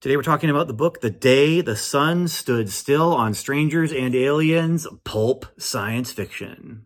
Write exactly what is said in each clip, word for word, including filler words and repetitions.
Today we're talking about the book, The Day the Sun Stood Still on Strangers and Aliens, pulp science fiction.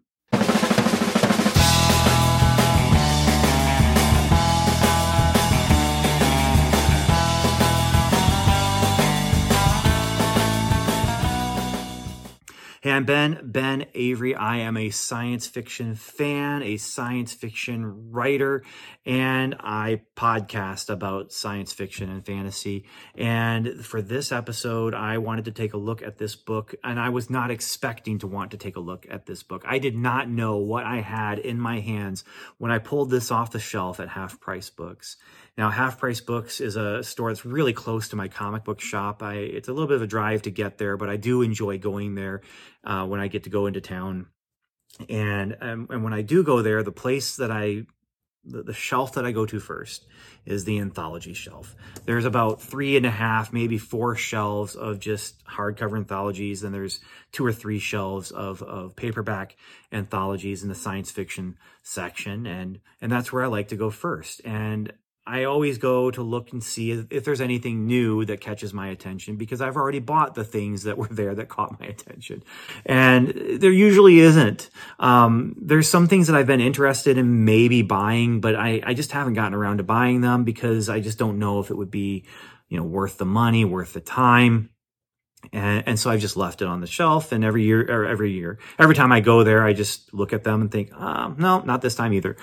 Hey, I'm Ben, Ben Avery. I am a science fiction fan, a science fiction writer, and I podcast about science fiction and fantasy. And for this episode, I wanted to take a look at this book, and I was not expecting to want to take a look at this book. I did not know what I had in my hands when I pulled this off the shelf at Half Price Books. Now, Half Price Books is a store that's really close to my comic book shop. I, it's a little bit of a drive to get there, but I do enjoy going there uh, when I get to go into town. And, um, and when I do go there, the place that I, the, the shelf that I go to first is the anthology shelf. There's about three and a half, maybe four shelves of just hardcover anthologies. And there's two or three shelves of, of paperback anthologies in the science fiction section. And, and that's where I like to go first. And I always go to look and see if, if there's anything new that catches my attention, because I've already bought the things that were there that caught my attention. And there usually isn't. Um, there's some things that I've been interested in maybe buying, but I, I just haven't gotten around to buying them because I just don't know if it would be, you know, worth the money, worth the time. And, and so I've just left it on the shelf, and every year, or every year, every time I go there, I just look at them and think, oh, no, not this time either.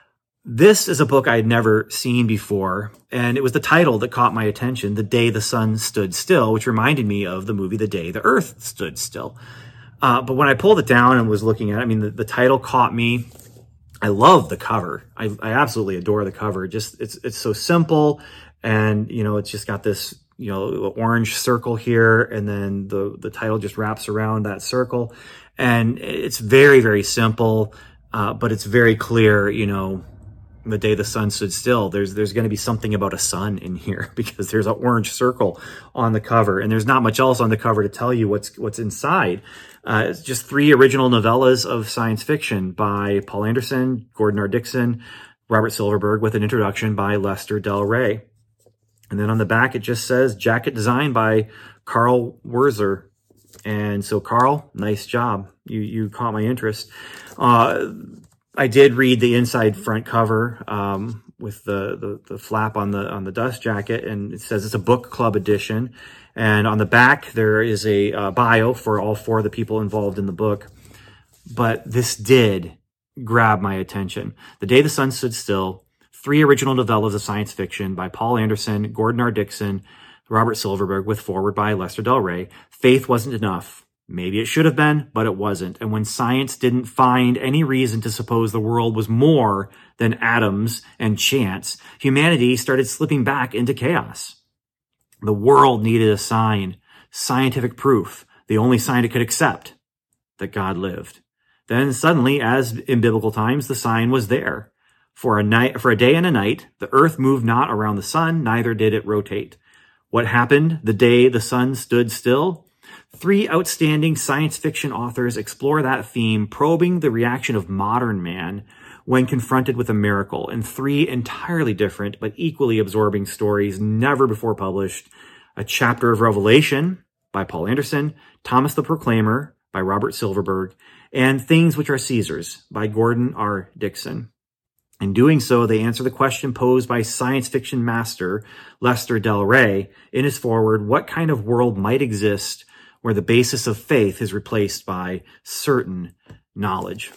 This is a book I had never seen before, and it was the title that caught my attention, The Day the Sun Stood Still, which reminded me of the movie The Day the Earth Stood Still. Uh, but when I pulled it down and was looking at it, I mean, the, the title caught me. I love the cover. I, I absolutely adore the cover. Just it's it's so simple, and you know, it's just got this, you know, orange circle here, and then the the title just wraps around that circle, and it's very very simple, uh, but it's very clear, you know. The Day the Sun Stood Still, there's there's going to be something about a sun in here because there's an orange circle on the cover, and there's not much else on the cover to tell you what's what's inside. Uh, it's just three original novellas of science fiction by Paul Anderson, Gordon R. Dickson, Robert Silverberg, with an introduction by Lester Del Rey. And then on the back, it just says jacket design by Carl Wurzer. And so, Carl, nice job. You you caught my interest. Uh, I did read the inside front cover um, with the, the the flap on the on the dust jacket, and it says it's a book club edition. And on the back there is a uh, bio for all four of the people involved in the book. But this did grab my attention. The Day the Sun Stood Still, three original novellas of science fiction by Paul Anderson, Gordon R. Dickson, Robert Silverberg, with foreword by Lester Del Rey. Faith wasn't enough. Maybe it should have been, but it wasn't. And when science didn't find any reason to suppose the world was more than atoms and chance, humanity started slipping back into chaos. The world needed a sign, scientific proof, the only sign it could accept, that God lived. Then suddenly, as in biblical times, the sign was there. For a night, for a day and a night, the earth moved not around the sun, neither did it rotate. What happened the day the sun stood still? Three outstanding science fiction authors explore that theme, probing the reaction of modern man when confronted with a miracle, in three entirely different but equally absorbing stories never before published. A Chapter of Revelation by Paul Anderson, Thomas the Proclaimer by Robert Silverberg, and Things Which Are Caesar's by Gordon R. Dickson. In doing so, they answer the question posed by science fiction master Lester Del Rey in his foreword: what kind of world might exist where the basis of faith is replaced by certain knowledge?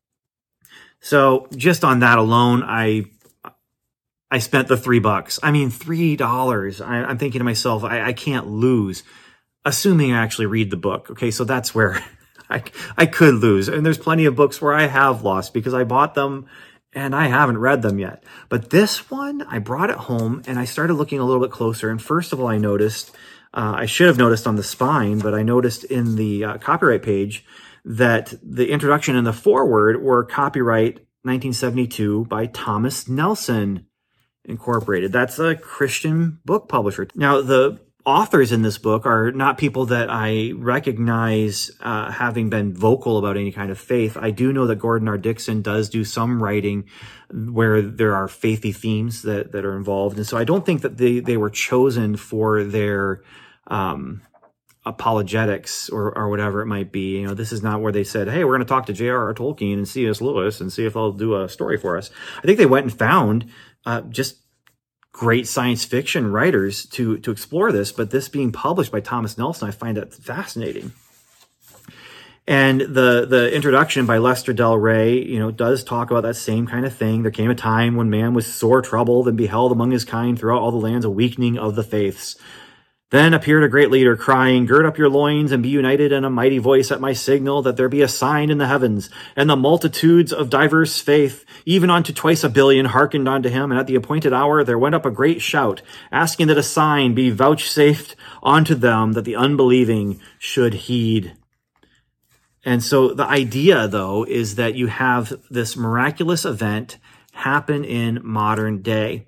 So just on that alone, I I spent the three bucks. I mean, three dollars. I, I'm thinking to myself, I, I can't lose, assuming I actually read the book. Okay, so that's where I, I could lose. And there's plenty of books where I have lost because I bought them and I haven't read them yet. But this one, I brought it home and I started looking a little bit closer. And first of all, I noticed, uh, I should have noticed on the spine, but I noticed in the uh, copyright page that the introduction and the foreword were copyright nineteen seventy-two by Thomas Nelson Incorporated. That's a Christian book publisher. Now, the authors in this book are not people that I recognize uh, having been vocal about any kind of faith. I do know that Gordon R. Dickson does do some writing where there are faithy themes that, that are involved. And so I don't think that they, they were chosen for their um, apologetics or, or whatever it might be. You know, this is not where they said, hey, we're going to talk to J R R. Tolkien and C S. Lewis and see if they'll do a story for us. I think they went and found uh, just great science fiction writers to to explore this, but this being published by Thomas Nelson, I find that fascinating. And the the introduction by Lester Del Rey, you know, does talk about that same kind of thing. There came a time when man was sore troubled and beheld among his kind throughout all the lands a weakening of the faiths. Then appeared a great leader, crying, gird up your loins and be united in a mighty voice at my signal, that there be a sign in the heavens. And the multitudes of diverse faith, even unto twice a billion, hearkened unto him. And at the appointed hour there went up a great shout, asking that a sign be vouchsafed unto them, that the unbelieving should heed. And so the idea, though, is that you have this miraculous event happen in modern day.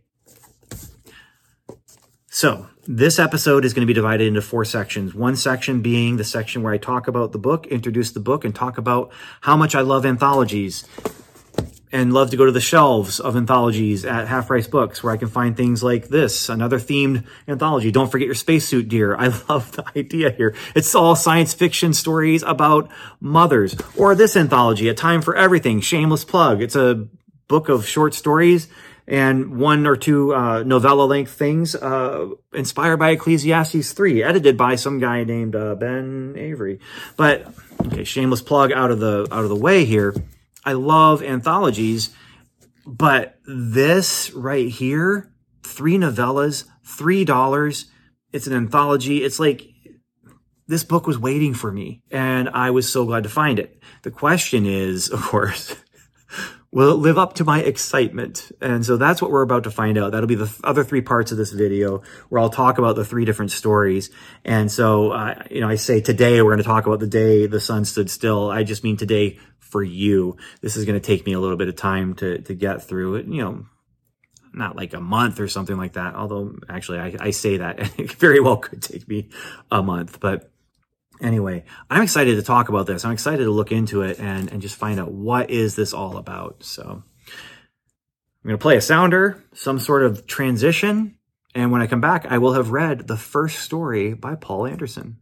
So this episode is going to be divided into four sections. One section being the section where I talk about the book, introduce the book, and talk about how much I love anthologies and love to go to the shelves of anthologies at Half Price Books, where I can find things like this, another themed anthology. Don't forget your spacesuit, dear. I love the idea here. It's all science fiction stories about mothers. Or this anthology, A Time for Everything, shameless plug. It's a book of short stories and one or two uh, novella-length things uh, inspired by Ecclesiastes three, edited by some guy named uh, Ben Avery. But okay, shameless plug out of the out of the way here. I love anthologies, but this right here, three novellas, three dollars. It's an anthology. It's like this book was waiting for me, and I was so glad to find it. The question is, of course, will it live up to my excitement? And so that's what we're about to find out. That'll be the other three parts of this video where I'll talk about the three different stories. And so, uh, you know, I say today we're going to talk about the day the sun stood still. I just mean today for you. This is going to take me a little bit of time to, to get through it. You know, not like a month or something like that. Although actually I, I say that it very well could take me a month, but anyway, I'm excited to talk about this. I'm excited to look into it and, and just find out what is this all about. So I'm going to play a sounder, some sort of transition. And when I come back, I will have read the first story by Paul Anderson.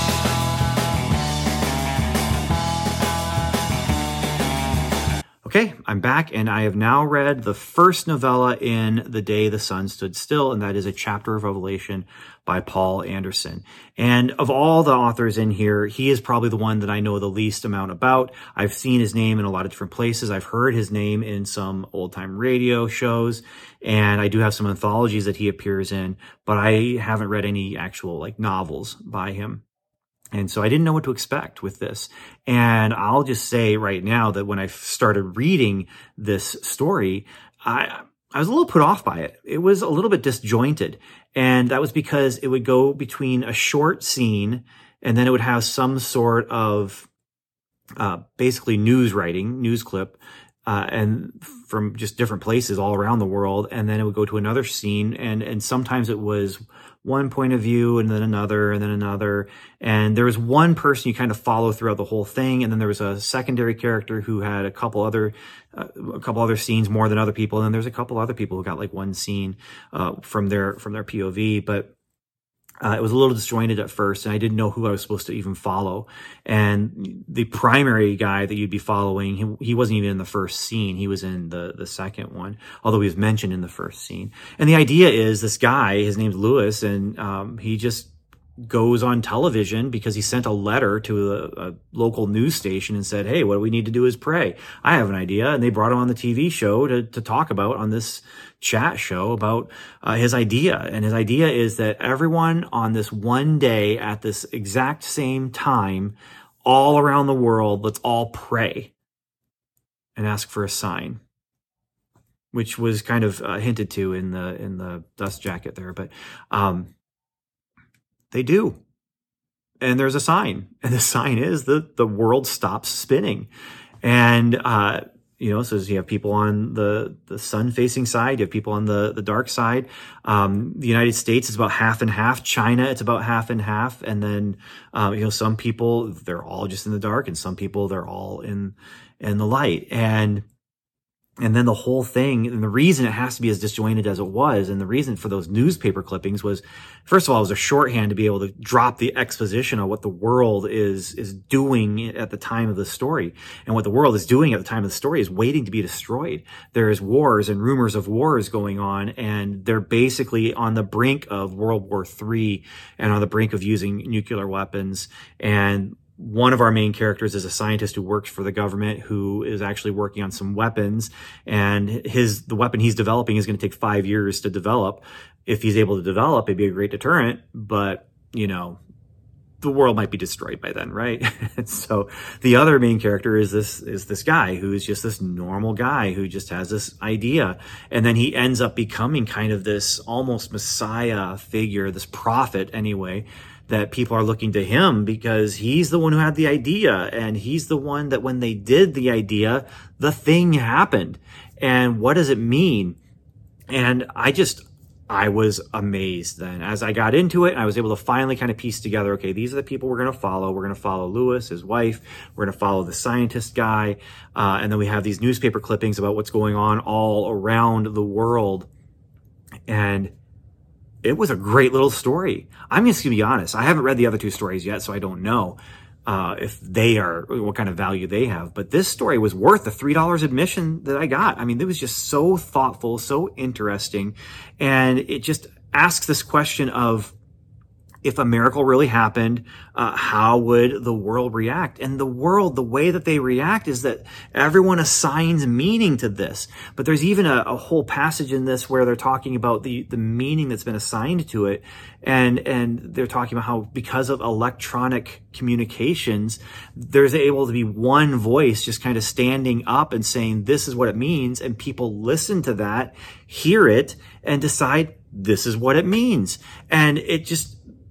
Okay, I'm back, and I have now read the first novella in The Day the Sun Stood Still, and that is a chapter of Revelation by Paul Anderson. And of all the authors in here, he is probably the one that I know the least amount about. I've seen his name in a lot of different places. I've heard his name in some old-time radio shows, and I do have some anthologies that he appears in, but I haven't read any actual like novels by him. And so I didn't know what to expect with this. And I'll just say right now that when I started reading this story, I, I was a little put off by it. It was a little bit disjointed. And that was because it would go between a short scene and then it would have some sort of uh, basically news writing, news clip, uh, and from just different places all around the world. And then it would go to another scene. And, and sometimes it was one point of view and then another and then another. And there was one person you kind of follow throughout the whole thing. And then there was a secondary character who had a couple other, uh, a couple other scenes more than other people. And then there's a couple other people who got like one scene, uh, from their, from their P O V. But Uh, it was a little disjointed at first, and I didn't know who I was supposed to even follow. And the primary guy that you'd be following, he, he wasn't even in the first scene. He was in the, the second one, although he was mentioned in the first scene. And the idea is this guy, his name's Lewis, and um, he just goes on television because he sent a letter to a, a local news station and said, hey, what we need to do is pray. I have an idea. And they brought him on the T V show to, to talk about on this chat show about uh, his idea. And his idea is that everyone on this one day at this exact same time, all around the world, let's all pray and ask for a sign, which was kind of uh, hinted to in the, in the dust jacket there. But, um, they do. And there's a sign. And the sign is that the world stops spinning. And uh, You know, so you have people on the, the sun-facing side, you have people on the, the dark side. Um, the United States is about half and half. China, it's about half and half. And then, um, you know, some people, they're all just in the dark, and some people, they're all in, in the light. And And then the whole thing, and the reason it has to be as disjointed as it was, and the reason for those newspaper clippings was, first of all, it was a shorthand to be able to drop the exposition of what the world is, is doing at the time of the story. And what the world is doing at the time of the story is waiting to be destroyed. There's wars and rumors of wars going on, and they're basically on the brink of World War Three and on the brink of using nuclear weapons. And one of our main characters is a scientist who works for the government, who is actually working on some weapons, and his, the weapon he's developing is going to take five years to develop. If he's able to develop, it'd be a great deterrent, but, you know, the world might be destroyed by then, right? So the other main character is this, is this guy who is just this normal guy who just has this idea. And then he ends up becoming kind of this almost messiah figure, this prophet anyway, that people are looking to him because he's the one who had the idea, and he's the one that when they did the idea, the thing happened. And what does it mean? And I just, I was amazed then. As I got into it, I was able to finally kind of piece together, okay, these are the people we're going to follow. We're going to follow Lewis, his wife. We're going to follow the scientist guy. Uh, and then we have these newspaper clippings about what's going on all around the world. And it was a great little story. I'm just going to be honest. I haven't read the other two stories yet, so I don't know uh, if they are, what kind of value they have. But this story was worth the three dollars admission that I got. I mean, it was just so thoughtful, so interesting. And it just asks this question of, if a miracle really happened, uh, how would the world react? And the world, the way that they react is that everyone assigns meaning to this. But there's even a, a whole passage in this where they're talking about the, the meaning that's been assigned to it. And, and they're talking about how because of electronic communications, there's able to be one voice just kind of standing up and saying, this is what it means. And people listen to that, hear it, and decide this is what it means. And it just,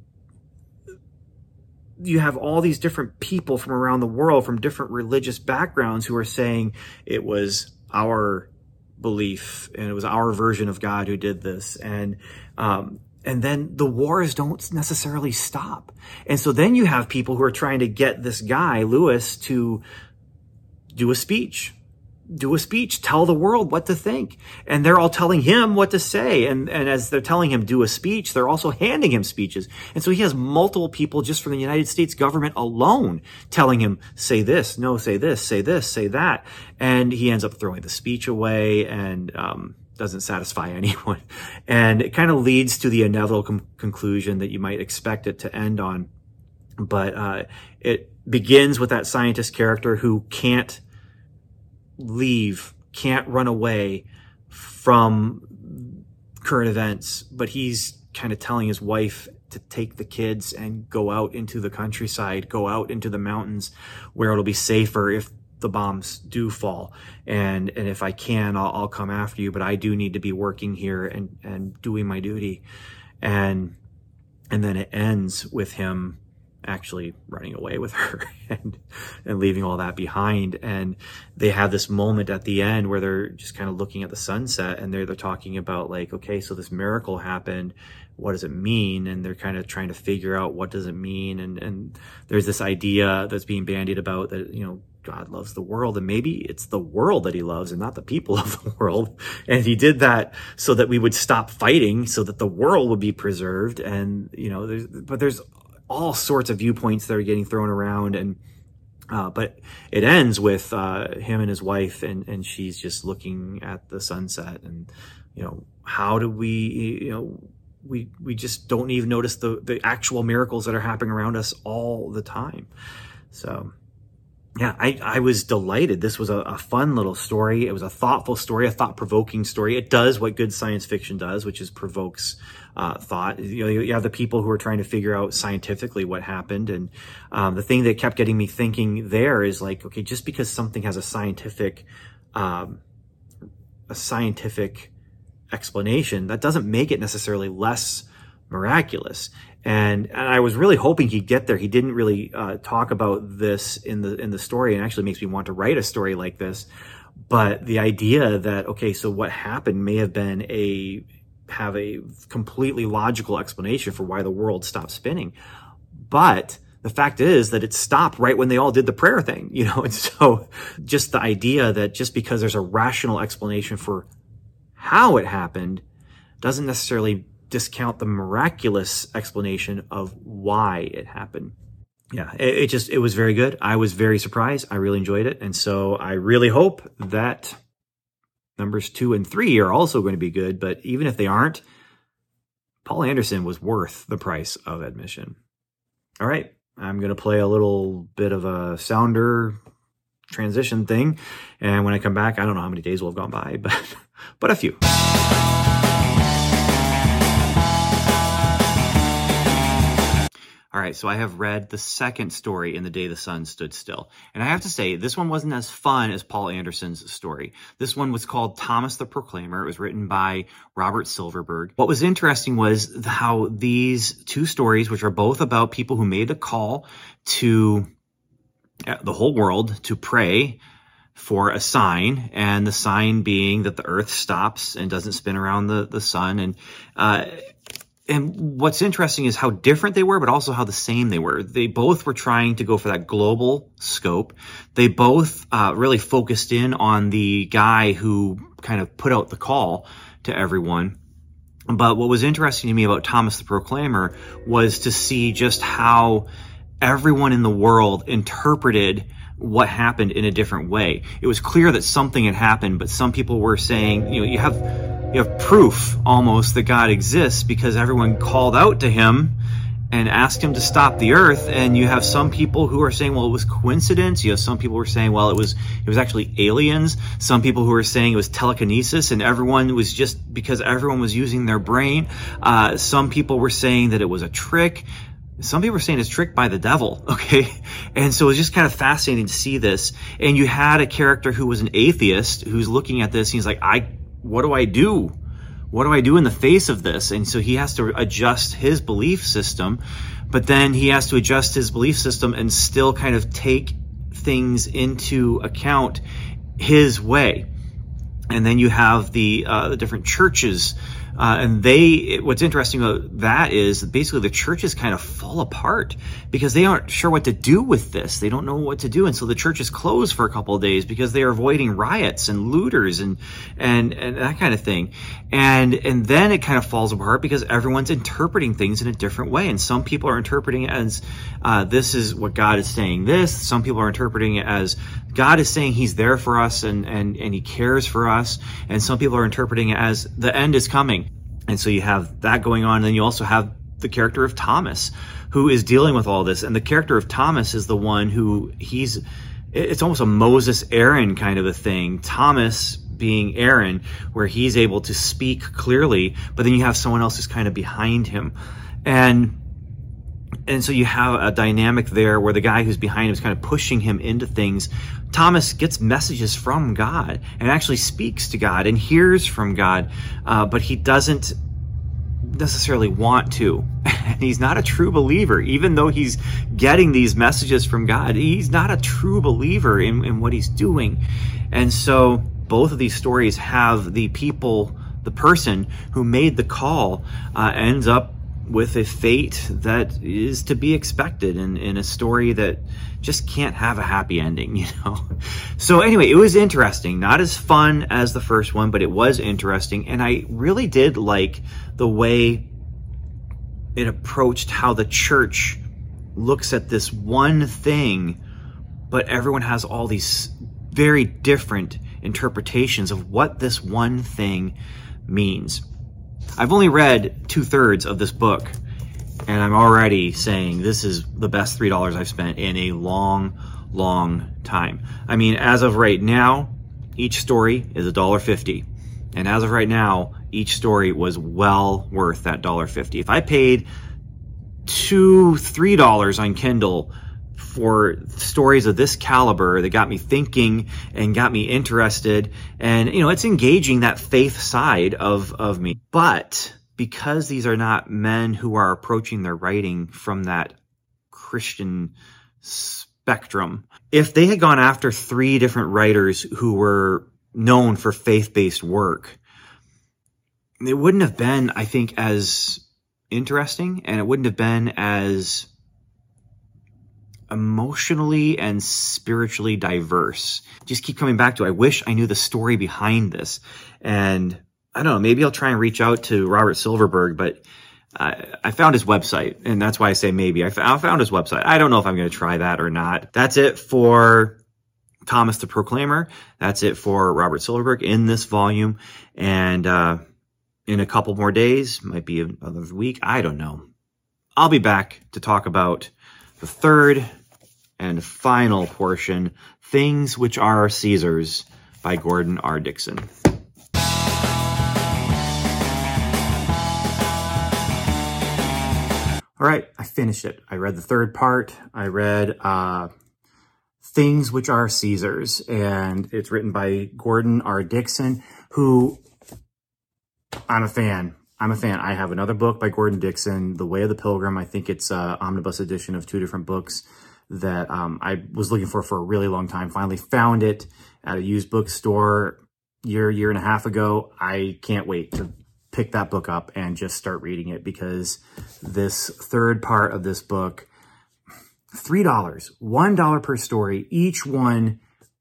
you have all these different people from around the world, from different religious backgrounds, who are saying it was our belief and it was our version of God who did this. And, um, and then the wars don't necessarily stop. And so then you have people who are trying to get this guy, Lewis, to do a speech. Do a speech, tell the world what to think. And they're all telling him what to say. And, and as they're telling him do a speech, they're also handing him speeches. And so he has multiple people just from the United States government alone telling him, say this, no, say this, say this, say that. And he ends up throwing the speech away and, um, doesn't satisfy anyone. And it kind of leads to the inevitable com- conclusion that you might expect it to end on. But, uh, it begins with that scientist character who can't leave, can't run away from current events, but he's kind of telling his wife to take the kids and go out into the countryside, go out into the mountains where it'll be safer if the bombs do fall. And, and if I can, I'll, I'll come after you, but I do need to be working here and, and doing my duty. And, and then it ends with him actually running away with her and, and leaving all that behind. And they have this moment at the end where they're just kind of looking at the sunset, and they're, they're talking about like, okay, so this miracle happened. What does it mean? And they're kind of trying to figure out what does it mean. And, and there's this idea that's being bandied about that, you know, God loves the world, and maybe it's the world that he loves and not the people of the world. And he did that so that we would stop fighting, so that the world would be preserved. And, you know, there's, but there's all sorts of viewpoints that are getting thrown around. And, uh, but it ends with, uh, him and his wife, and, and she's just looking at the sunset. And, you know, how do we, you know, we, we just don't even notice the, the actual miracles that are happening around us all the time. So, yeah, I, I was delighted. This was a, a fun little story. It was a thoughtful story, a thought-provoking story. It does what good science fiction does, which is provokes uh, thought. You know, you have the people who are trying to figure out scientifically what happened. And um, the thing that kept getting me thinking there is like, okay, just because something has a scientific, um, a scientific explanation, that doesn't make it necessarily less miraculous. And, and I was really hoping he'd get there. He didn't really uh, talk about this in the in the story, and actually makes me want to write a story like this. But the idea that, okay, so what happened may have been a, have a completely logical explanation for why the world stopped spinning. But the fact is that it stopped right when they all did the prayer thing, you know? And so just the idea that just because there's a rational explanation for how it happened doesn't necessarily discount the miraculous explanation of why it happened. Yeah, it, it just, it was very good. I was very surprised. I really enjoyed it. And so I really hope that numbers two and three are also going to be good. But even if they aren't, Paul Anderson was worth the price of admission. All right, I'm going to play a little bit of a sounder transition thing. And when I come back, I don't know how many days will have gone by, but, but a few. All right, so I have read the second story in The Day the Sun Stood Still. And I have to say, this one wasn't as fun as Paul Anderson's story. This one was called Thomas the Proclaimer. It was written by Robert Silverberg. What was interesting was how these two stories, which are both about people who made a call to the whole world to pray for a sign, and the sign being that the earth stops and doesn't spin around the, the sun. And, uh, And what's interesting is how different they were, but also how the same they were. They both were trying to go for that global scope. They both uh, really focused in on the guy who kind of put out the call to everyone. But what was interesting to me about Thomas the Proclaimer was to see just how everyone in the world interpreted what happened in a different way. It was clear that something had happened, but some people were saying, you know, you have you have proof almost that God exists because everyone called out to him and asked him to stop the earth. And you have some people who are saying, well, it was coincidence. You have some people who are saying, well, it was it was actually aliens. Some people who are saying it was telekinesis, and everyone was just because everyone was using their brain. Uh, some people were saying that it was a trick. Some people were saying it's tricked by the devil, okay? And so it was just kind of fascinating to see this. And you had a character who was an atheist who's looking at this, and he's like, I, what do I do? What do I do in the face of this? And so he has to adjust his belief system, but then he has to adjust his belief system and still kind of take things into account his way. And then you have the, uh, the different churches. Uh, and they, what's interesting about that is basically the churches kind of fall apart because they aren't sure what to do with this. They don't know what to do. And so the church is closed for a couple of days because they are avoiding riots and looters and, and, and that kind of thing. And, and then it kind of falls apart because everyone's interpreting things in a different way. And some people are interpreting it as, uh, this is what God is saying this. Some people are interpreting it as God is saying he's there for us and, and, and he cares for us. And some people are interpreting it as the end is coming. And so you have that going on. And then you also have the character of Thomas, who is dealing with all this. And the character of Thomas is the one who he's, it's almost a Moses Aaron kind of a thing. Thomas being Aaron, where he's able to speak clearly, but then you have someone else who's kind of behind him. And And so you have a dynamic there where the guy who's behind him is kind of pushing him into things. Thomas gets messages from God and actually speaks to God and hears from God, uh, but he doesn't necessarily want to. And he's not a true believer, even though he's getting these messages from God. He's not a true believer in, in what he's doing. And so both of these stories have the people, the person who made the call uh, ends up with a fate that is to be expected in, in a story that just can't have a happy ending, you know? So anyway, it was interesting. Not as fun as the first one, but it was interesting. And I really did like the way it approached how the church looks at this one thing, but everyone has all these very different interpretations of what this one thing means. I've only read two thirds of this book, and I'm already saying this is the best three dollars I've spent in a long, long time. I mean, as of right now, each story is a dollar fifty. And as of right now, each story was well worth that dollar fifty. If I paid two, three dollars on Kindle for stories of this caliber that got me thinking and got me interested, and you know, it's engaging that faith side of of me. But because these are not men who are approaching their writing from that Christian spectrum. If they had gone after three different writers who were known for faith-based work, it wouldn't have been, I think, as interesting, and it wouldn't have been as emotionally and spiritually diverse. Just keep coming back to, I wish I knew the story behind this. And I don't know, maybe I'll try and reach out to Robert Silverberg, but I, I found his website, and that's why I say maybe. I, I found his website. I don't know if I'm going to try that or not. That's it for Thomas the Proclaimer. That's it for Robert Silverberg in this volume. And uh, in a couple more days, might be another week, I don't know, I'll be back to talk about the third and final portion, Things Which Are Caesar's by Gordon R. Dickson. All right, I finished it. I read the third part. I read uh, Things Which Are Caesar's, and it's written by Gordon R. Dickson, who I'm a fan. I'm a fan. I have another book by Gordon Dickson, The Way of the Pilgrim. I think it's an omnibus edition of two different books that um, I was looking for for a really long time. Finally found it at a used bookstore year, year and a half ago. I can't wait to pick that book up and just start reading it, because this third part of this book, three dollars, one dollar per story, each one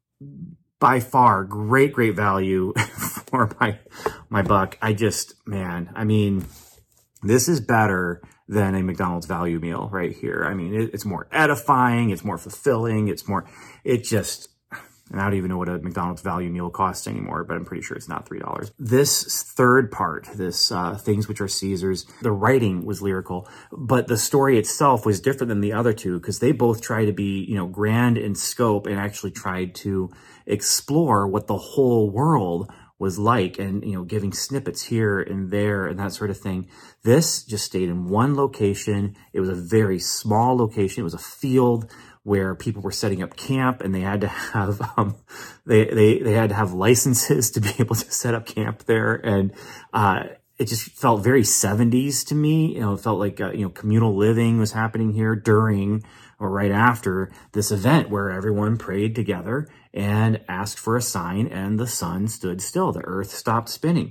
by far great, great value for my, my buck. I just, man, I mean, this is better than a McDonald's value meal right here. I mean, it, it's more edifying. It's more fulfilling. It's more, it just, and I don't even know what a McDonald's value meal costs anymore, but I'm pretty sure it's not three dollars. This third part, this uh, Things Which Are Caesar's, the writing was lyrical, but the story itself was different than the other two, because they both try to be, you know, grand in scope and actually tried to explore what the whole world was like, and, you know, giving snippets here and there and that sort of thing. This just stayed in one location. It was a very small location. It was a field where people were setting up camp, and they had to have um, they they they had to have licenses to be able to set up camp there, and uh, it just felt very seventies to me. You know, it felt like uh, you know, communal living was happening here during or right after this event where everyone prayed together and asked for a sign, and the sun stood still. The earth stopped spinning.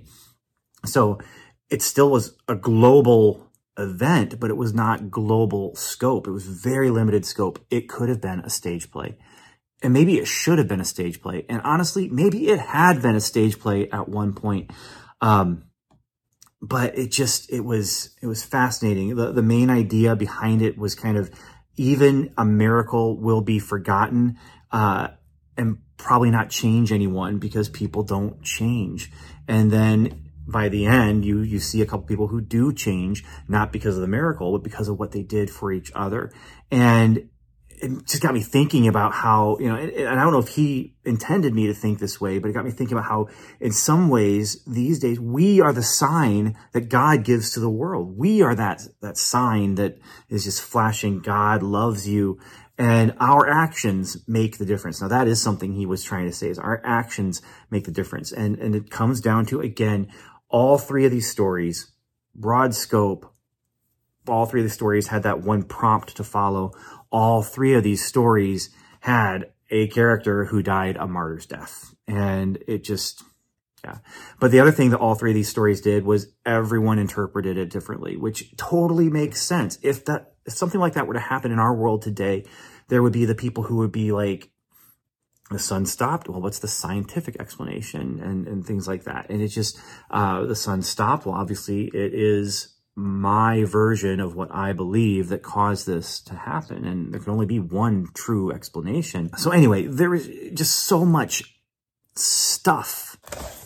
So it still was a global event, but it was not global scope. It was very limited scope. It could have been a stage play, and maybe it should have been a stage play. And honestly, maybe it had been a stage play at one point. Um, but it just, it was, it was fascinating. The, the main idea behind it was kind of, even a miracle will be forgotten, uh, and probably not change anyone, because people don't change. And then by the end, you you see a couple people who do change, not because of the miracle, but because of what they did for each other. And it just got me thinking about how, you know, and, and I don't know if he intended me to think this way, but it got me thinking about how in some ways these days we are the sign that God gives to the world. We are that, that sign that is just flashing, God loves you. And our actions make the difference. Now, that is something he was trying to say, is our actions make the difference. And, and it comes down to, again, all three of these stories, broad scope, all three of the stories had that one prompt to follow. All three of these stories had a character who died a martyr's death. And it just, yeah. But the other thing that all three of these stories did was everyone interpreted it differently, which totally makes sense. If that, if something like that were to happen in our world today, there would be the people who would be like, the sun stopped. Well, what's the scientific explanation, and, and things like that. And it's just, uh, the sun stopped. Well, obviously it is my version of what I believe that caused this to happen. And there can only be one true explanation. So anyway, there is just so much stuff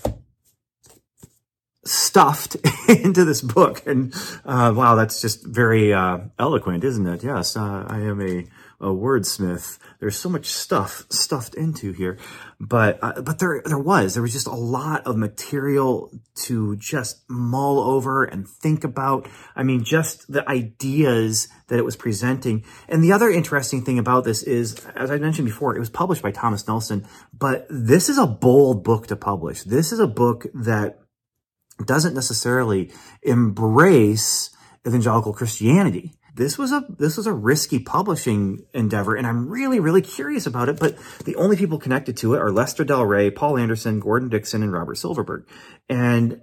stuffed into this book. And, uh, wow, that's just very, uh, eloquent, isn't it? Yes, uh, I am a, a wordsmith. There's so much stuff stuffed into here, but, uh, but there, there was, there was just a lot of material to just mull over and think about. I mean, just the ideas that it was presenting. And the other interesting thing about this is, as I mentioned before, it was published by Thomas Nelson, but this is a bold book to publish. This is a book that doesn't necessarily embrace evangelical Christianity, this was a this was a risky publishing endeavor, and I'm really, really curious about it. But the only people connected to it are Lester Del Rey, Paul Anderson, Gordon Dixon, and Robert Silverberg. And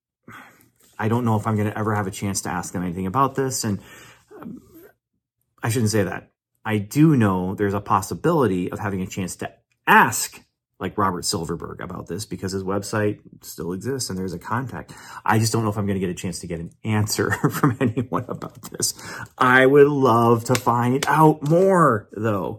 I don't know if I'm going to ever have a chance to ask them anything about this. And um, I shouldn't say that. I do know there's a possibility of having a chance to ask like Robert Silverberg about this, because his website still exists and there's a contact. I just don't know if I'm going to get a chance to get an answer from anyone about this. I would love to find out more, though.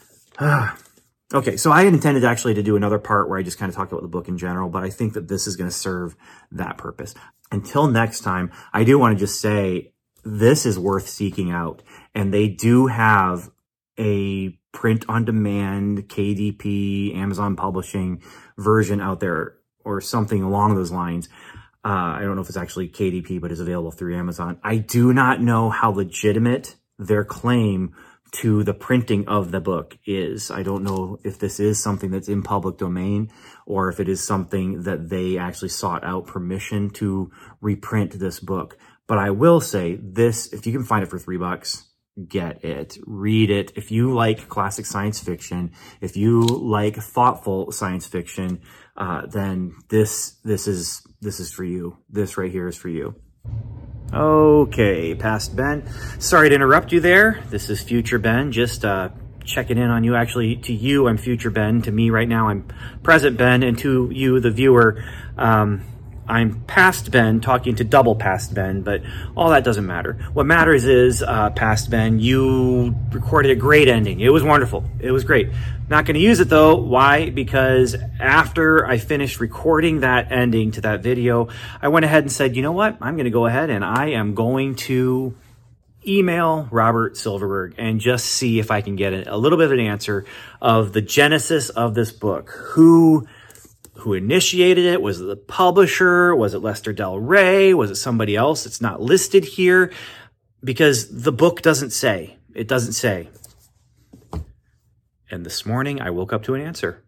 Okay, so I had intended actually to do another part where I just kind of talked about the book in general, but I think that this is going to serve that purpose. Until next time, I do want to just say this is worth seeking out, and they do have a print-on-demand, K D P, Amazon Publishing version out there, or something along those lines. Uh, I don't know if it's actually K D P, but it's available through Amazon. I do not know how legitimate their claim to the printing of the book is. I don't know if this is something that's in public domain, or if it is something that they actually sought out permission to reprint this book. But I will say this, if you can find it for three bucks, get it, read it. If you like classic science fiction, if you like thoughtful science fiction, uh, then this, this is, this is for you. This right here is for you. Okay, past Ben. Sorry to interrupt you there. This is future Ben, just, uh, checking in on you. Actually, to you, I'm future Ben. To me right now, I'm present Ben. And to you, the viewer, um, I'm past Ben, talking to double past Ben, but all that doesn't matter. What matters is, uh, past Ben, you recorded a great ending. It was wonderful. It was great. Not going to use it though. Why? Because after I finished recording that ending to that video, I went ahead and said, you know what? I'm going to go ahead and I am going to email Robert Silverberg and just see if I can get a little bit of an answer of the genesis of this book. Who Who initiated it? Was it the publisher? Was it Lester Del Rey? Was it somebody else? It's not listed here because the book doesn't say. It doesn't say. And this morning I woke up to an answer.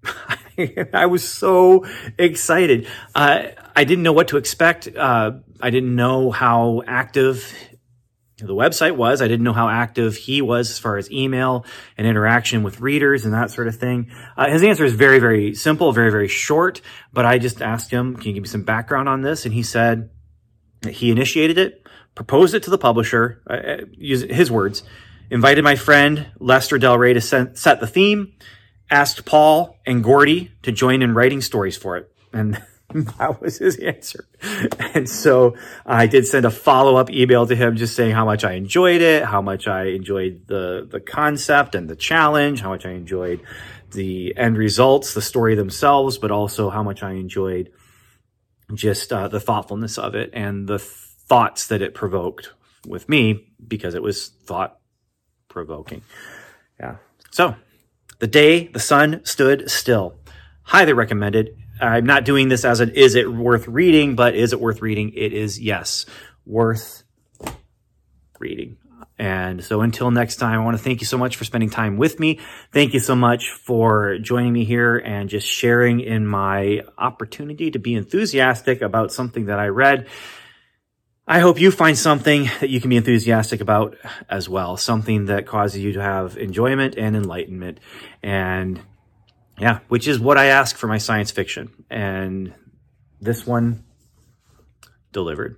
I was so excited. Uh, I didn't know what to expect. Uh, I didn't know how active the website was. I didn't know how active he was as far as email and interaction with readers and that sort of thing. Uh, his answer is very, very simple, very, very short, but I just asked him, can you give me some background on this? And he said that he initiated it, proposed it to the publisher, uh, using his words, invited my friend Lester Del Rey to set, set the theme, asked Paul and Gordy to join in writing stories for it. And that was his answer. And so I did send a follow-up email to him just saying how much I enjoyed it, how much I enjoyed the, the concept and the challenge, how much I enjoyed the end results, the story themselves, but also how much I enjoyed just uh, the thoughtfulness of it and the thoughts that it provoked with me, because it was thought-provoking. Yeah. So the day the sun stood still. Highly recommended. I'm not doing this as an is it worth reading, but is it worth reading? It is, yes, worth reading. And so until next time, I want to thank you so much for spending time with me. Thank you so much for joining me here and just sharing in my opportunity to be enthusiastic about something that I read. I hope you find something that you can be enthusiastic about as well, something that causes you to have enjoyment and enlightenment. And yeah, which is what I ask for my science fiction. And this one delivered.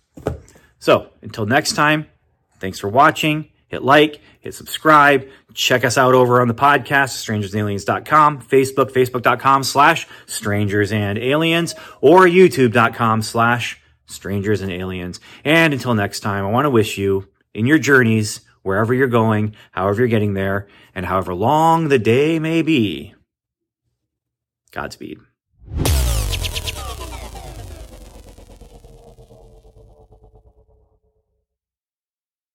So until next time, thanks for watching. Hit like, hit subscribe. Check us out over on the podcast, strangers and aliens dot com, Facebook, facebook.com slash strangers and aliens, or youtube.com slash strangers and aliens. And until next time, I want to wish you in your journeys, wherever you're going, however you're getting there, and however long the day may be, Godspeed.